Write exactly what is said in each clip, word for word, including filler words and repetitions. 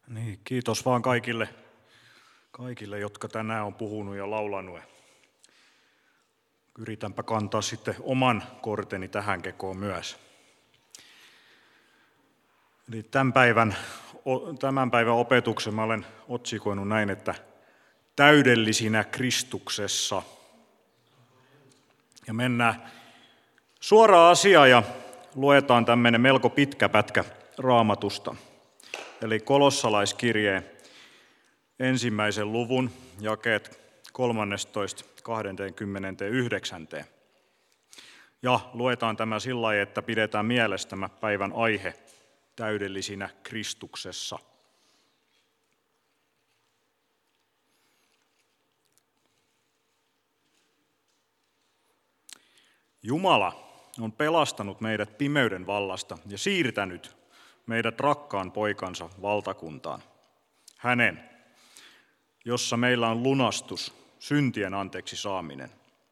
Niin, kiitos vaan kaikille, kaikille, jotka tänään on puhunut ja laulanut. Yritänpä kantaa sitten oman korteni tähän kekoon myös. Eli tämän päivän, tämän päivän opetuksen mä olen otsikoinut näin, että täydellisinä Kristuksessa. Ja mennään suoraan asiaan ja luetaan tämmöinen melko pitkä pätkä Raamatusta. Eli Kolossalaiskirjeen ensimmäisen luvun jakeet kolmannestatoista kahteenkymmeneenyhdeksänteen. Ja luetaan tämä sillä lailla, että pidetään mielessä tämä päivän aihe täydellisinä Kristuksessa. Jumala on pelastanut meidät pimeyden vallasta ja siirtänyt meidät rakkaan poikansa valtakuntaan. Hänen, jossa meillä on lunastus, syntien anteeksi saaminen.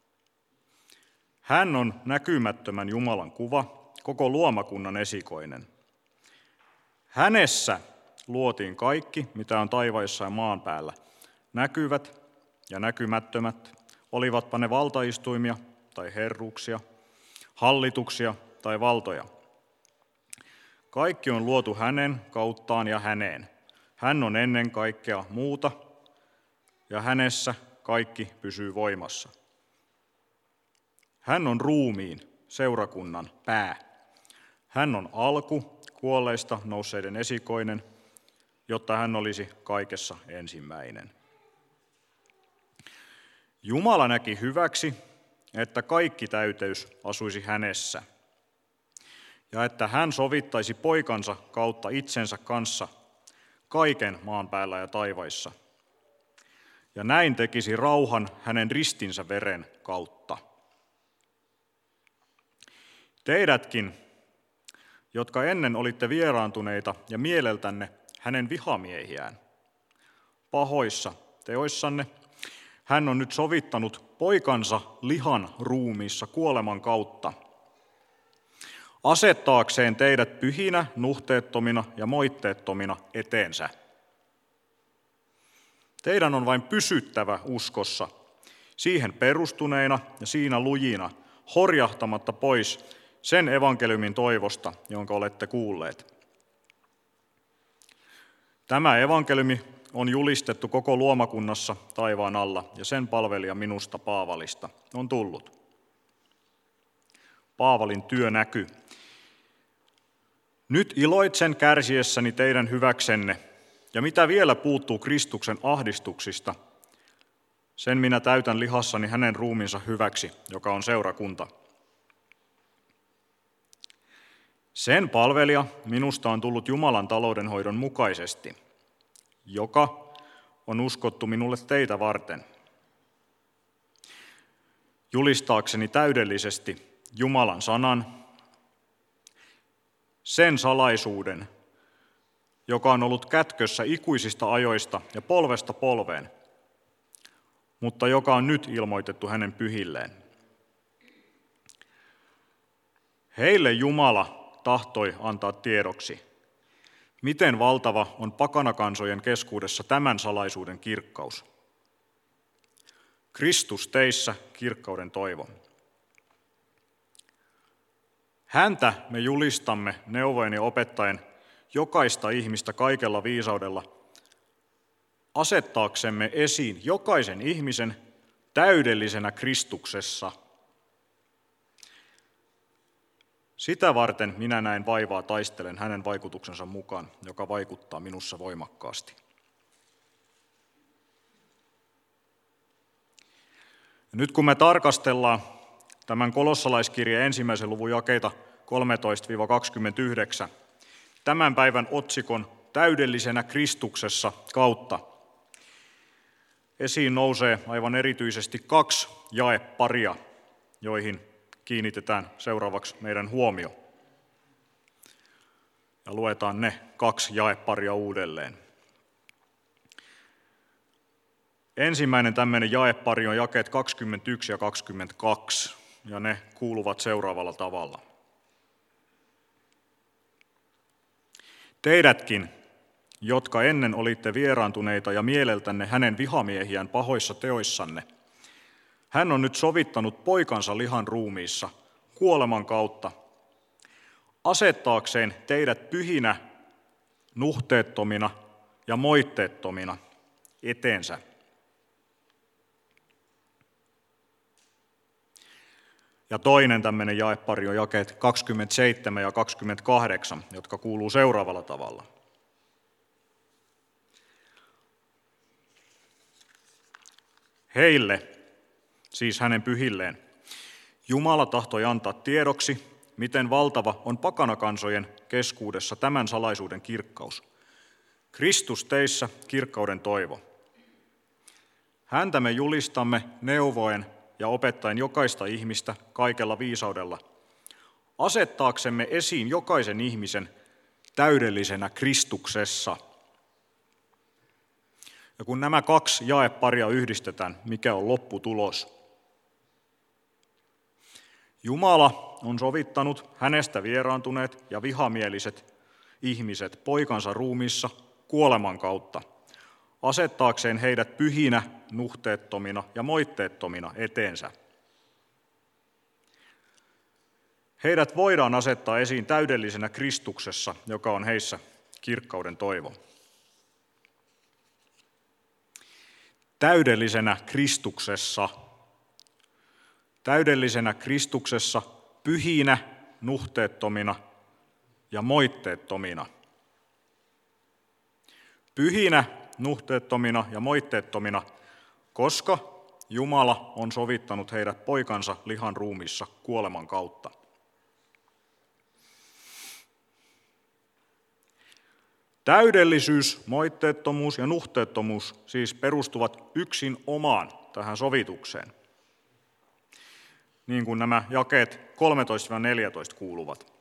Hän on näkymättömän Jumalan kuva, koko luomakunnan esikoinen. Hänessä luotiin kaikki, mitä on taivaissa ja maan päällä, näkyvät ja näkymättömät, olivatpa ne valtaistuimia tai herruuksia, hallituksia tai valtoja. Kaikki on luotu hänen kauttaan ja häneen. Hän on ennen kaikkea muuta ja hänessä kaikki pysyy voimassa. Hän on ruumiin, seurakunnan pää. Hän on alku, kuolleista nousseiden esikoinen, jotta hän olisi kaikessa ensimmäinen. Jumala näki hyväksi, että kaikki täyteys asuisi hänessä, ja että hän sovittaisi poikansa kautta itsensä kanssa kaiken maan päällä ja taivaissa, ja näin tekisi rauhan hänen ristinsä veren kautta. Teidätkin, jotka ennen olitte vieraantuneita ja mieleltänne hänen vihamiehiään, pahoissa teoissanne, hän on nyt sovittanut poikansa lihan ruumiissa kuoleman kautta, asettaakseen teidät pyhinä, nuhteettomina ja moitteettomina eteensä. Teidän on vain pysyttävä uskossa, siihen perustuneina ja siinä lujina, horjahtamatta pois sen evankeliumin toivosta, jonka olette kuulleet. Tämä evankeliumi on julistettu koko luomakunnassa taivaan alla, ja sen palvelija minusta Paavalista on tullut. Paavalin työ näkyy. Nyt iloitsen kärsiessäni teidän hyväksenne, ja mitä vielä puuttuu Kristuksen ahdistuksista, sen minä täytän lihassani hänen ruumiinsa hyväksi, joka on seurakunta. Sen palvelija minusta on tullut Jumalan taloudenhoidon mukaisesti, joka on uskottu minulle teitä varten, julistaakseni täydellisesti Jumalan sanan, sen salaisuuden, joka on ollut kätkössä ikuisista ajoista ja polvesta polveen, mutta joka on nyt ilmoitettu hänen pyhilleen. Heille Jumala tahtoi antaa tiedoksi, miten valtava on pakanakansojen keskuudessa tämän salaisuuden kirkkaus. Kristus teissä kirkkauden toivo. Häntä me julistamme neuvojen ja opettaen jokaista ihmistä kaikella viisaudella, asettaaksemme esiin jokaisen ihmisen täydellisenä Kristuksessa. Sitä varten minä näin vaivaa taistelen hänen vaikutuksensa mukaan, joka vaikuttaa minussa voimakkaasti. Nyt kun me tarkastellaan tämän kolossalaiskirjeen ensimmäisen luvun jakeita kolmetoista kaksikymmentäyhdeksän, tämän päivän otsikon täydellisenä Kristuksessa kautta, esiin nousee aivan erityisesti kaksi jaeparia, joihin kiinnitetään seuraavaksi meidän huomio. Ja luetaan ne kaksi jaeparia uudelleen. Ensimmäinen tämmöinen jaepari on jakeet kaksikymmentäyksi ja kaksikymmentäkaksi, ja ne kuuluvat seuraavalla tavalla. Teidätkin, jotka ennen olitte vieraantuneita ja mieleltänne hänen vihamiehiään pahoissa teoissanne, hän on nyt sovittanut poikansa lihan ruumiissa kuoleman kautta, asettaakseen teidät pyhinä, nuhteettomina ja moitteettomina eteensä. Ja toinen tämmöinen jaepari on jakeet kaksikymmentäseitsemän ja kaksikymmentäkahdeksan, jotka kuuluu seuraavalla tavalla. Heille, siis hänen pyhilleen, Jumala tahtoi antaa tiedoksi, miten valtava on pakanakansojen keskuudessa tämän salaisuuden kirkkaus. Kristus teissä kirkkauden toivo. Häntä me julistamme neuvoen ja opettaen jokaista ihmistä kaikella viisaudella, asettaaksemme esiin jokaisen ihmisen täydellisenä Kristuksessa. Ja kun nämä kaksi jaeparia yhdistetään, mikä on lopputulos? Jumala on sovittanut hänestä vieraantuneet ja vihamieliset ihmiset poikansa ruumiissa kuoleman kautta, asettaakseen heidät pyhinä, nuhteettomina ja moitteettomina eteensä. Heidät voidaan asettaa esiin täydellisenä Kristuksessa, joka on heissä kirkkauden toivo. Täydellisenä Kristuksessa, täydellisenä Kristuksessa, pyhinä, nuhteettomina ja moitteettomina. Pyhinä, nuhteettomina ja moitteettomina, koska Jumala on sovittanut heidät poikansa lihan ruumiissa kuoleman kautta. Täydellisyys, moitteettomuus ja nuhteettomuus siis perustuvat yksin omaan tähän sovitukseen, niin kuin nämä jakeet kolmetoista neljätoista kuuluvat.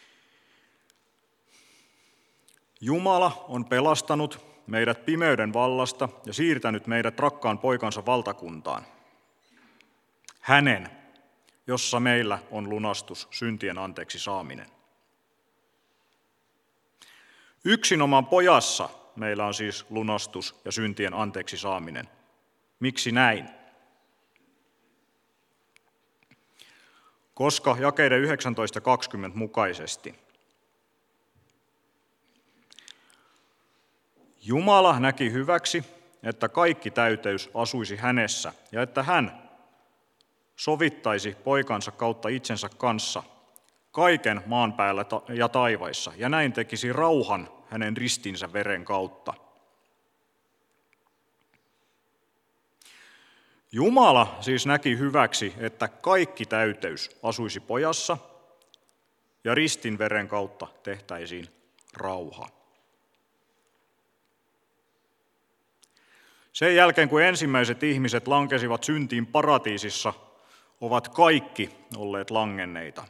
Jumala on pelastanut meidät pimeyden vallasta ja siirtänyt meidät rakkaan poikansa valtakuntaan. Hänen, jossa meillä on lunastus, syntien anteeksi saaminen. Yksinomaan pojassa meillä on siis lunastus ja syntien anteeksi saaminen. Miksi näin? Koska jakeiden yhdeksäntoista kaksikymmentä mukaisesti Jumala näki hyväksi, että kaikki täyteys asuisi hänessä ja että hän sovittaisi poikansa kautta itsensä kanssa kaiken maan päällä ja taivaissa, ja näin tekisi rauhan hänen ristinsä veren kautta. Jumala siis näki hyväksi, että kaikki täyteys asuisi pojassa, ja ristin veren kautta tehtäisiin rauha. Sen jälkeen, kun ensimmäiset ihmiset lankesivat syntiin paratiisissa, ovat kaikki olleet langenneita.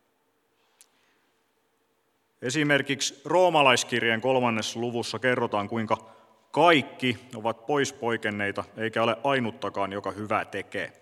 Esimerkiksi roomalaiskirjeen kolmannessa luvussa kerrotaan, kuinka kaikki ovat pois poikenneita, eikä ole ainuttakaan, joka hyvää tekee.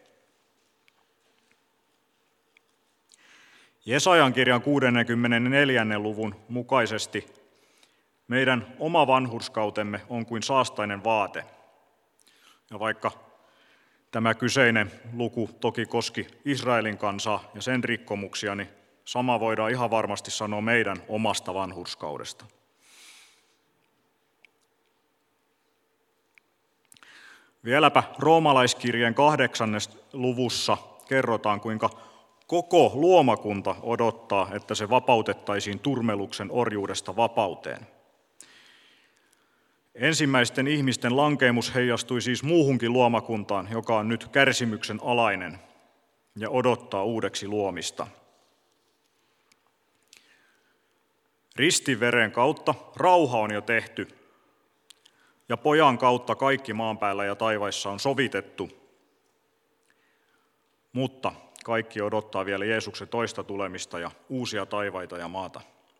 Jesajan kirjan kuudennenkymmenennenneljännen luvun mukaisesti meidän oma vanhurskautemme on kuin saastainen vaate. Ja vaikka tämä kyseinen luku toki koski Israelin kansaa ja sen rikkomuksia, niin sama voidaan ihan varmasti sanoa meidän omasta vanhurskaudesta. Vieläpä roomalaiskirjeen kahdeksannessa luvussa kerrotaan, kuinka koko luomakunta odottaa, että se vapautettaisiin turmeluksen orjuudesta vapauteen. Ensimmäisten ihmisten lankeemus heijastui siis muuhunkin luomakuntaan, joka on nyt kärsimyksen alainen ja odottaa uudeksi luomista. Ristiveren kautta rauha on jo tehty, ja pojan kautta kaikki maan päällä ja taivaissa on sovitettu. Mutta kaikki odottaa vielä Jeesuksen toista tulemista ja uusia taivaita ja maata.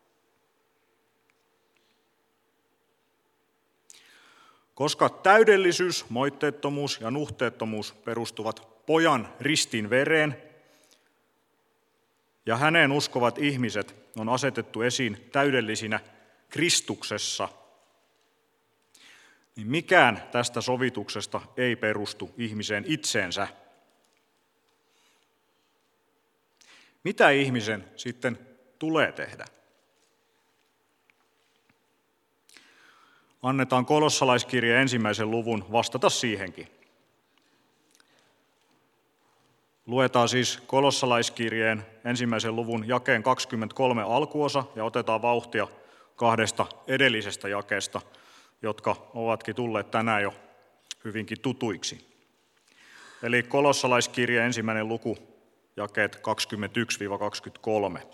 Koska täydellisyys, moitteettomuus ja nuhteettomuus perustuvat pojan ristin vereen, ja häneen uskovat ihmiset on asetettu esiin täydellisinä Kristuksessa, niin mikään tästä sovituksesta ei perustu ihmiseen itseensä. Mitä ihmisen sitten tulee tehdä? Annetaan kolossalaiskirjeen ensimmäisen luvun vastata siihenkin. Luetaan siis kolossalaiskirjeen ensimmäisen luvun jakeen kaksikymmentäkolme alkuosa ja otetaan vauhtia kahdesta edellisestä jakeesta, jotka ovatkin tulleet tänään jo hyvinkin tutuiksi. Eli kolossalaiskirjeen ensimmäinen luku, jakeet kaksikymmentäyksi kaksikymmentäkolme.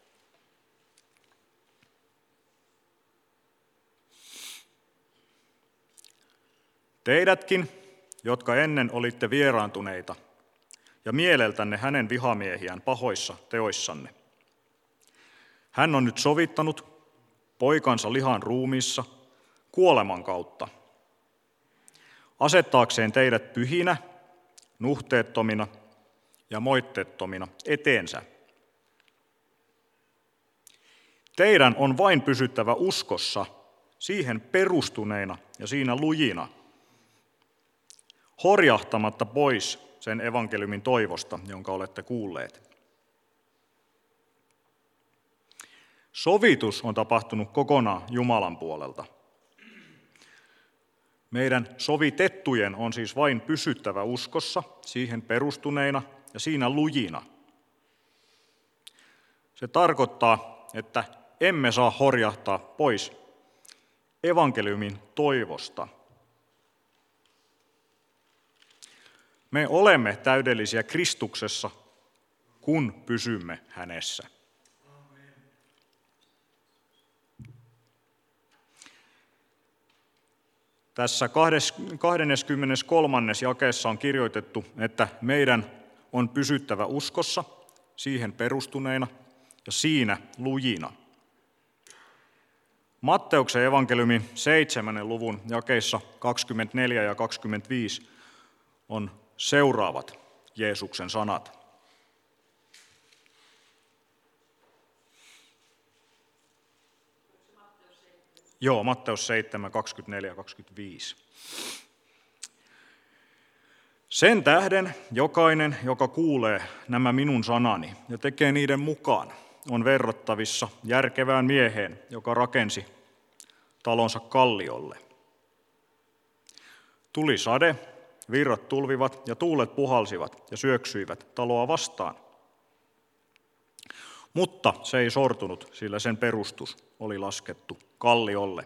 Teidätkin, jotka ennen olitte vieraantuneita ja mieleltänne hänen vihamiehiään pahoissa teoissanne. Hän on nyt sovittanut poikansa lihan ruumiissa kuoleman kautta, asettaakseen teidät pyhinä, nuhteettomina ja moitteettomina eteensä. Teidän on vain pysyttävä uskossa, siihen perustuneina ja siinä lujina, horjahtamatta pois sen evankeliumin toivosta, jonka olette kuulleet. Sovitus on tapahtunut kokonaan Jumalan puolelta. Meidän sovitettujen on siis vain pysyttävä uskossa, siihen perustuneina ja siinä lujina. Se tarkoittaa, että emme saa horjahtaa pois evankeliumin toivosta. Me olemme täydellisiä Kristuksessa, kun pysymme hänessä. Tässä kahdeskymmeneskolmas jakeessa on kirjoitettu, että meidän on pysyttävä uskossa, siihen perustuneina ja siinä lujina. Matteuksen evankeliumin seitsemännen luvun jakeissa kaksikymmentäneljä ja kaksikymmentäviisi on seuraavat Jeesuksen sanat. Joo, Matteus seitsemän, kaksikymmentäneljä ja kaksikymmentäviisi. Sen tähden jokainen, joka kuulee nämä minun sanani ja tekee niiden mukaan, on verrattavissa järkevään mieheen, joka rakensi talonsa kalliolle. Tuli sade, virrat tulvivat ja tuulet puhalsivat ja syöksyivät taloa vastaan. Mutta se ei sortunut, sillä sen perustus oli laskettu kalliolle.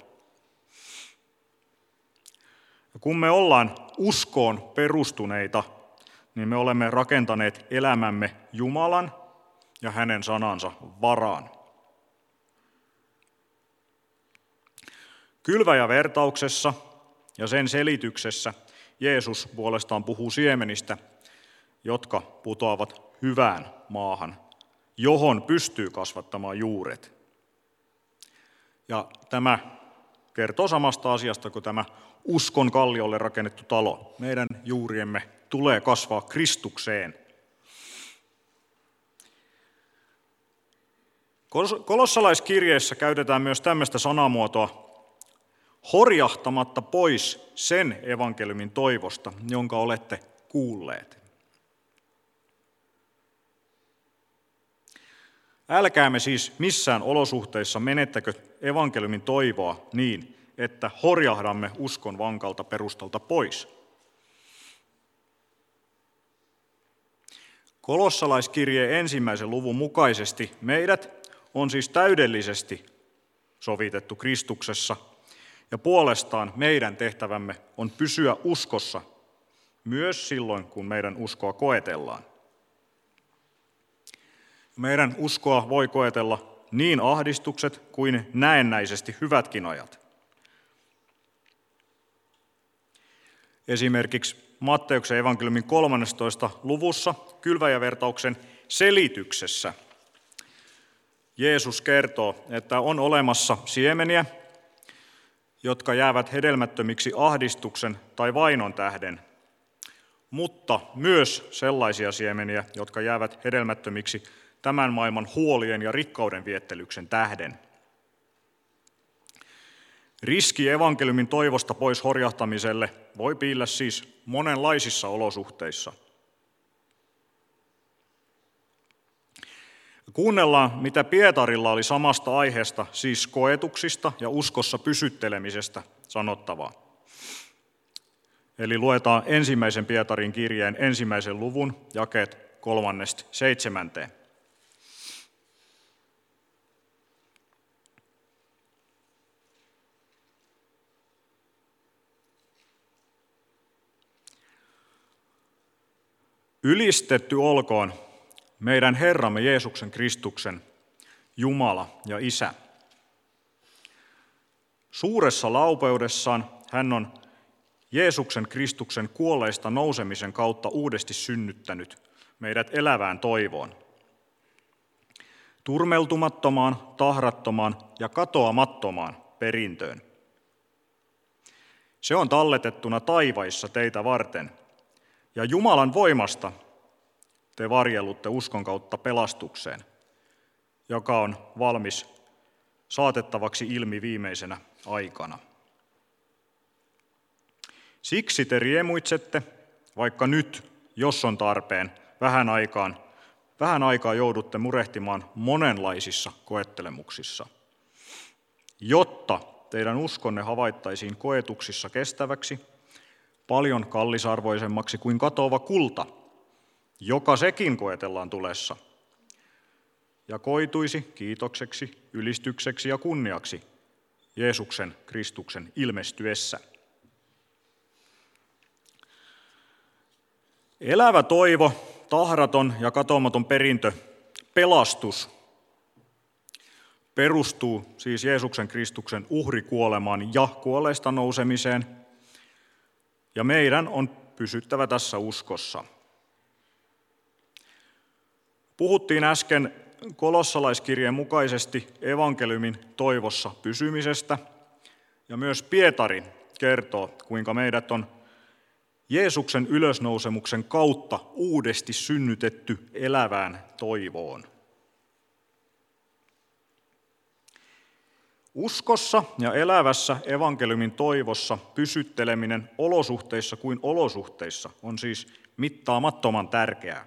Ja kun me ollaan uskoon perustuneita, niin me olemme rakentaneet elämämme Jumalan ja hänen sanansa varaan. Kylväjävertauksessa ja sen selityksessä Jeesus puolestaan puhuu siemenistä, jotka putoavat hyvään maahan, johon pystyy kasvattamaan juuret. Ja tämä kertoo samasta asiasta kuin tämä uskon kalliolle rakennettu talo. Meidän juuriemme tulee kasvaa Kristukseen. Kolossalaiskirjeessä käytetään myös tämmöistä sanamuotoa, horjahtamatta pois sen evankeliumin toivosta, jonka olette kuulleet. Älkäämme siis missään olosuhteissa menettäkö evankeliumin toivoa niin, että horjahdamme uskon vankalta perustalta pois. Kolossalaiskirjeen ensimmäisen luvun mukaisesti meidät on siis täydellisesti sovitettu Kristuksessa, ja puolestaan meidän tehtävämme on pysyä uskossa myös silloin, kun meidän uskoa koetellaan. Meidän uskoa voi koetella niin ahdistukset kuin näennäisesti hyvätkin ajat. Esimerkiksi Matteuksen evankeliumin kolmannessatoista luvussa kylväjävertauksen selityksessä Jeesus kertoo, että on olemassa siemeniä, jotka jäävät hedelmättömiksi ahdistuksen tai vainon tähden, mutta myös sellaisia siemeniä, jotka jäävät hedelmättömiksi tämän maailman huolien ja rikkauden viettelyksen tähden. Riski evankeliumin toivosta pois horjahtamiselle voi piillä siis monenlaisissa olosuhteissa. Kuunnellaan, mitä Pietarilla oli samasta aiheesta, siis koetuksista ja uskossa pysyttelemisestä sanottavaa. Eli luetaan ensimmäisen Pietarin kirjeen ensimmäisen luvun jakeet kolmannesta seitsemänteen. Ylistetty olkoon meidän Herramme Jeesuksen Kristuksen Jumala ja Isä. Suuressa laupeudessaan hän on Jeesuksen Kristuksen kuolleista nousemisen kautta uudesti synnyttänyt meidät elävään toivoon. Turmeltumattomaan, tahrattomaan ja katoamattomaan perintöön. Se on talletettuna taivaissa teitä varten, ja Jumalan voimasta te varjellutte uskon kautta pelastukseen, joka on valmis saatettavaksi ilmi viimeisenä aikana. Siksi te riemuitsette, vaikka nyt, jos on tarpeen, vähän aikaan, vähän aikaa joudutte murehtimaan monenlaisissa koettelemuksissa, jotta teidän uskonne havaittaisiin koetuksissa kestäväksi, paljon kallisarvoisemmaksi kuin katoava kulta, joka sekin koetellaan tulessa, ja koituisi kiitokseksi, ylistykseksi ja kunniaksi Jeesuksen Kristuksen ilmestyessä. Elävä toivo, tahraton ja katoamaton perintö, pelastus, perustuu siis Jeesuksen Kristuksen uhrikuolemaan ja kuolleista nousemiseen, ja meidän on pysyttävä tässä uskossa. Puhuttiin äsken kolossalaiskirjeen mukaisesti evankeliumin toivossa pysymisestä, ja myös Pietari kertoo, kuinka meidät on Jeesuksen ylösnousemuksen kautta uudesti synnytetty elävään toivoon. Uskossa ja elävässä evankeliumin toivossa pysytteleminen olosuhteissa kuin olosuhteissa on siis mittaamattoman tärkeää.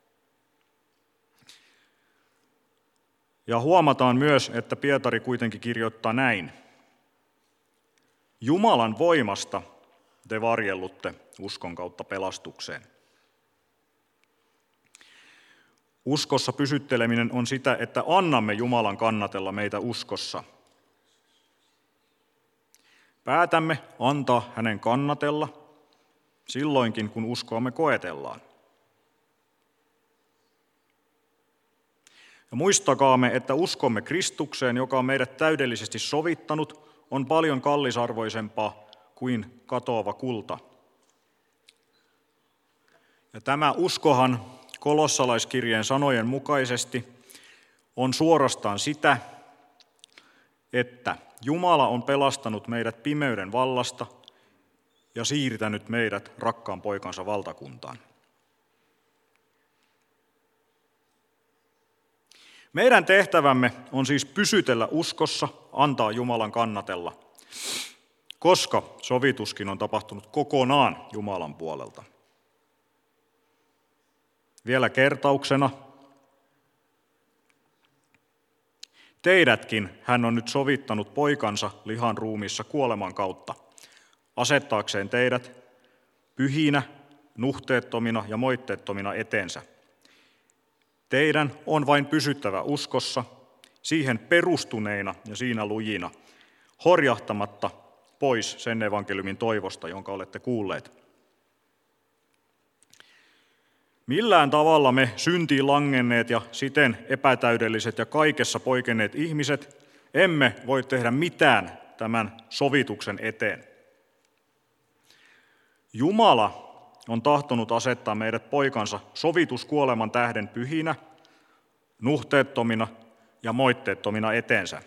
Ja huomataan myös, että Pietari kuitenkin kirjoittaa näin. Jumalan voimasta te varjellutte uskon kautta pelastukseen. Uskossa pysytteleminen on sitä, että annamme Jumalan kannatella meitä uskossa. Päätämme antaa hänen kannatella silloinkin, kun uskoamme koetellaan. Ja muistakaamme, että uskomme Kristukseen, joka on meidät täydellisesti sovittanut, on paljon kallisarvoisempaa kuin katoava kulta. Ja tämä uskohan kolossalaiskirjeen sanojen mukaisesti on suorastaan sitä, että Jumala on pelastanut meidät pimeyden vallasta ja siirtänyt meidät rakkaan poikansa valtakuntaan. Meidän tehtävämme on siis pysytellä uskossa, antaa Jumalan kannatella, koska sovituskin on tapahtunut kokonaan Jumalan puolelta. Vielä kertauksena. Teidätkin hän on nyt sovittanut poikansa lihan ruumiissa kuoleman kautta, asettaakseen teidät pyhinä, nuhteettomina ja moitteettomina eteensä. Teidän on vain pysyttävä uskossa, siihen perustuneina ja siinä lujina, horjahtamatta pois sen evankeliumin toivosta, jonka olette kuulleet. Millään tavalla me syntiin langenneet ja siten epätäydelliset ja kaikessa poikenneet ihmiset emme voi tehdä mitään tämän sovituksen eteen. Jumala on tahtonut asettaa meidät poikansa sovituskuoleman tähden pyhinä, nuhteettomina ja moitteettomina eteensä.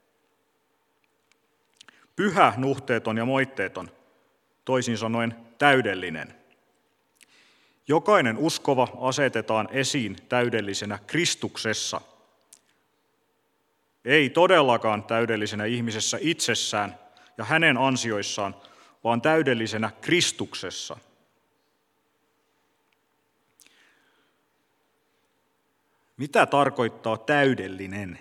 Pyhä, nuhteeton ja moitteeton, toisin sanoen täydellinen. Jokainen uskova asetetaan esiin täydellisenä Kristuksessa. Ei todellakaan täydellisenä ihmisessä itsessään ja hänen ansioissaan, vaan täydellisenä Kristuksessa. Mitä tarkoittaa täydellinen?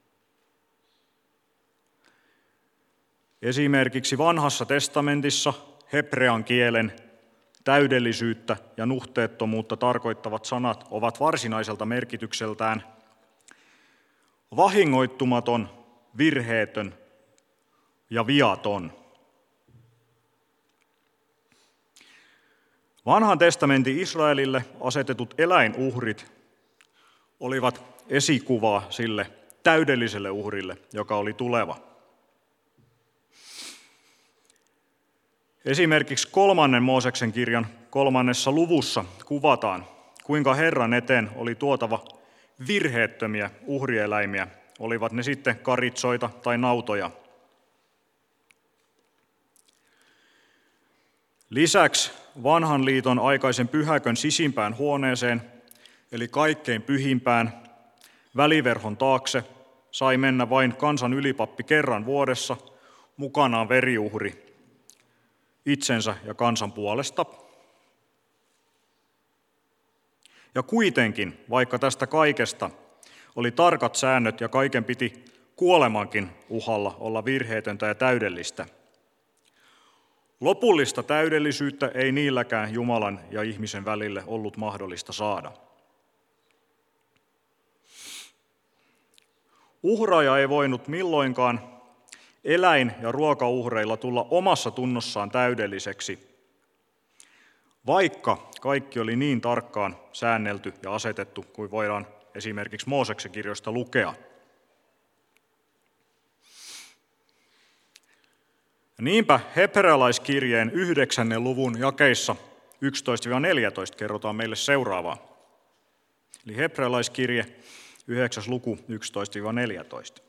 Esimerkiksi Vanhassa testamentissa hebrean kielen täydellisyyttä ja nuhteettomuutta tarkoittavat sanat ovat varsinaiselta merkitykseltään vahingoittumaton, virheetön ja viaton. Vanhan testamentin Israelille asetetut eläinuhrit olivat esikuvaa sille täydelliselle uhrille, joka oli tuleva. Esimerkiksi kolmannen Mooseksen kirjan kolmannessa luvussa kuvataan, kuinka Herran eteen oli tuotava virheettömiä uhrieläimiä, olivat ne sitten karitsoita tai nautoja. Lisäksi vanhan liiton aikaisen pyhäkön sisimpään huoneeseen, eli kaikkein pyhimpään, väliverhon taakse, sai mennä vain kansan ylipappi kerran vuodessa, mukanaan veriuhri, itsensä ja kansan puolesta. Ja kuitenkin, vaikka tästä kaikesta oli tarkat säännöt ja kaiken piti kuolemankin uhalla olla virheetöntä ja täydellistä, lopullista täydellisyyttä ei niilläkään Jumalan ja ihmisen välille ollut mahdollista saada. Uhraaja ei voinut milloinkaan eläin- ja ruokauhreilla tulla omassa tunnossaan täydelliseksi, vaikka kaikki oli niin tarkkaan säännelty ja asetettu kuin voidaan esimerkiksi Mooseksen kirjoista lukea. Niinpä hebrealaiskirjeen yhdeksännen luvun jakeissa yksitoista neljätoista kerrotaan meille seuraavaa. Eli hebrealaiskirje yhdeksäs luku yksitoista neljätoista.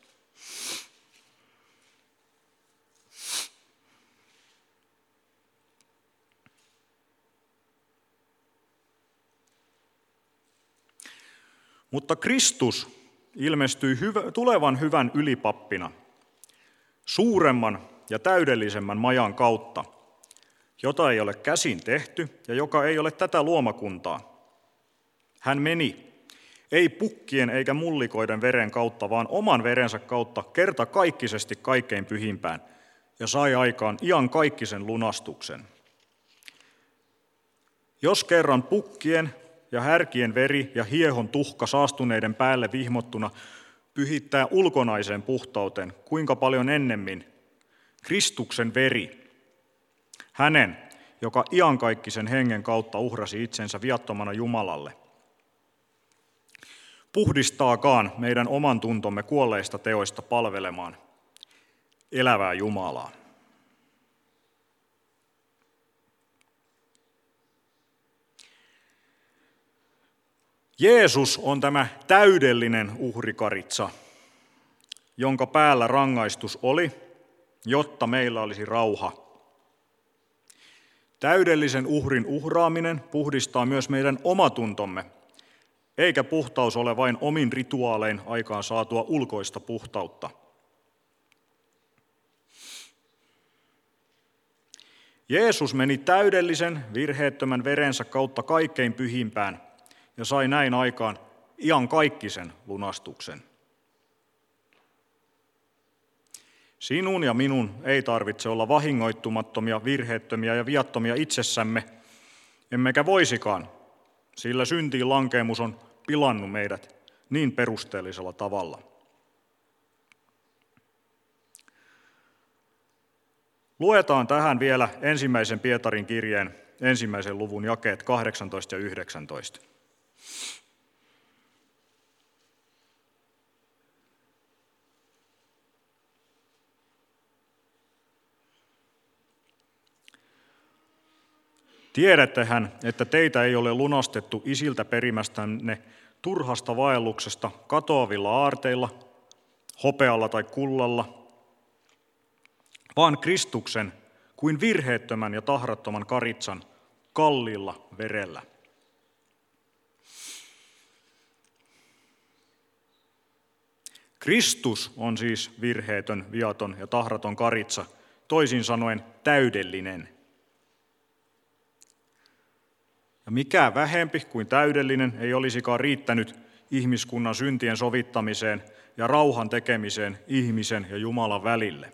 Mutta Kristus ilmestyi hyvä, tulevan hyvän ylipappina, suuremman ja täydellisemmän majan kautta, jota ei ole käsin tehty ja joka ei ole tätä luomakuntaa. Hän meni, ei pukkien eikä mullikoiden veren kautta, vaan oman verensä kautta kertakaikkisesti kaikkein pyhimpään ja sai aikaan iankaikkisen lunastuksen. Jos kerran pukkien ja härkien veri ja hiehon tuhka saastuneiden päälle vihmottuna pyhittää ulkonaiseen puhtauteen, kuinka paljon ennemmin Kristuksen veri, hänen, joka iankaikkisen hengen kautta uhrasi itsensä viattomana Jumalalle, puhdistaakaan meidän oman tuntomme kuolleista teoista palvelemaan elävää Jumalaa. Jeesus on tämä täydellinen uhrikaritsa, jonka päällä rangaistus oli, jotta meillä olisi rauha. Täydellisen uhrin uhraaminen puhdistaa myös meidän omatuntomme, eikä puhtaus ole vain omin rituaalein aikaan saatua ulkoista puhtautta. Jeesus meni täydellisen, virheettömän verensä kautta kaikkein pyhimpään ja sai näin aikaan iankaikkisen lunastuksen. Sinun ja minun ei tarvitse olla vahingoittumattomia, virheettömiä ja viattomia itsessämme, emmekä voisikaan, sillä syntiin lankeemus on pilannut meidät niin perusteellisella tavalla. Luetaan tähän vielä ensimmäisen Pietarin kirjeen ensimmäisen luvun jakeet kahdeksantoista ja yhdeksäntoista. Tiedättehän, että teitä ei ole lunastettu isiltä perimästänne turhasta vaelluksesta katoavilla aarteilla, hopealla tai kullalla, vaan Kristuksen kuin virheettömän ja tahrattoman karitsan kalliilla verellä. Kristus on siis virheetön, viaton ja tahraton karitsa, toisin sanoen täydellinen. Ja mikään vähempi kuin täydellinen ei olisikaan riittänyt ihmiskunnan syntien sovittamiseen ja rauhan tekemiseen ihmisen ja Jumalan välille.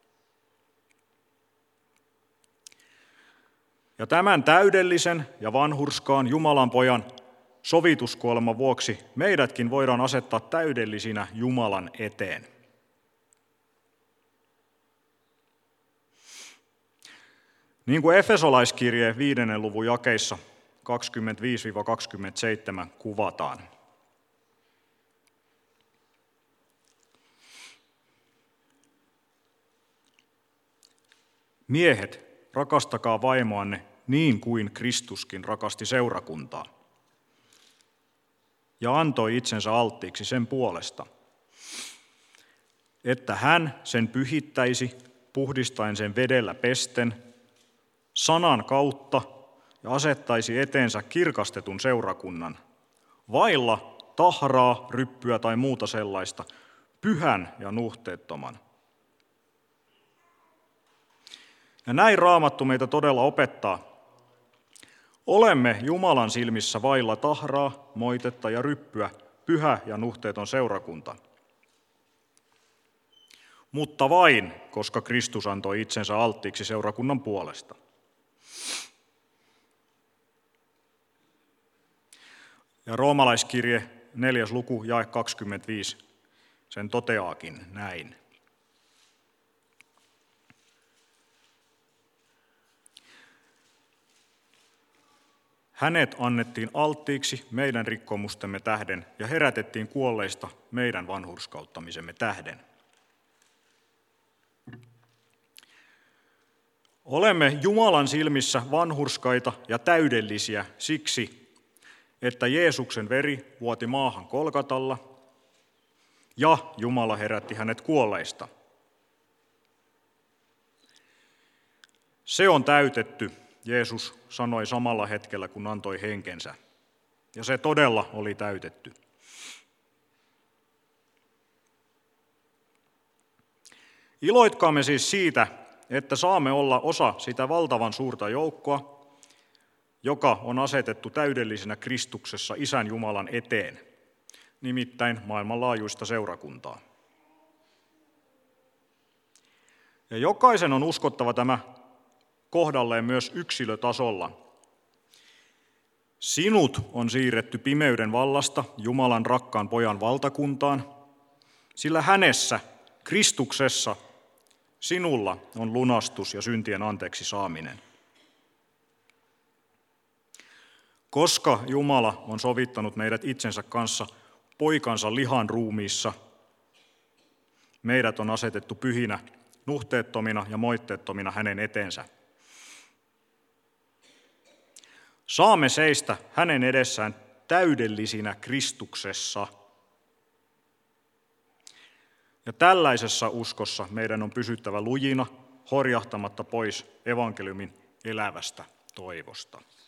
Ja tämän täydellisen ja vanhurskaan Jumalan pojan sovituskuoleman vuoksi meidätkin voidaan asettaa täydellisinä Jumalan eteen. Niin kuin Efesolaiskirjeen viidennen luvun jakeissa kaksikymmentäviisi kaksikymmentäseitsemän kuvataan. Miehet, rakastakaa vaimoanne niin kuin Kristuskin rakasti seurakuntaa ja antoi itsensä alttiiksi sen puolesta, että hän sen pyhittäisi puhdistaen sen vedellä pesten sanan kautta ja asettaisi eteensä kirkastetun seurakunnan, vailla tahraa, ryppyä tai muuta sellaista, pyhän ja nuhteettoman. Ja näin Raamattu meitä todella opettaa. Olemme Jumalan silmissä vailla tahraa, moitetta ja ryppyä, pyhä ja nuhteeton seurakunta. Mutta vain, koska Kristus antoi itsensä alttiiksi seurakunnan puolesta. Ja roomalaiskirje neljäs luku, jae kaksikymmentäviisi, sen toteaakin näin. Hänet annettiin alttiiksi meidän rikkomustemme tähden ja herätettiin kuolleista meidän vanhurskauttamisemme tähden. Olemme Jumalan silmissä vanhurskaita ja täydellisiä siksi, että Jeesuksen veri vuoti maahan Golgatalla ja Jumala herätti hänet kuolleista. Se on täytetty, Jeesus sanoi samalla hetkellä, kun antoi henkensä. Ja se todella oli täytetty. Iloitkaamme siis siitä, että saamme olla osa sitä valtavan suurta joukkoa, joka on asetettu täydellisenä Kristuksessa Isän Jumalan eteen, nimittäin maailmanlaajuista seurakuntaa. Ja jokaisen on uskottava tämä kohdalleen myös yksilötasolla. Sinut on siirretty pimeyden vallasta Jumalan rakkaan pojan valtakuntaan, sillä hänessä, Kristuksessa, sinulla on lunastus ja syntien anteeksi saaminen. Koska Jumala on sovittanut meidät itsensä kanssa poikansa lihan ruumiissa, meidät on asetettu pyhinä, nuhteettomina ja moitteettomina hänen eteensä. Saamme seistä hänen edessään täydellisinä Kristuksessa. Ja tällaisessa uskossa meidän on pysyttävä lujina, horjahtamatta pois evankeliumin elävästä toivosta.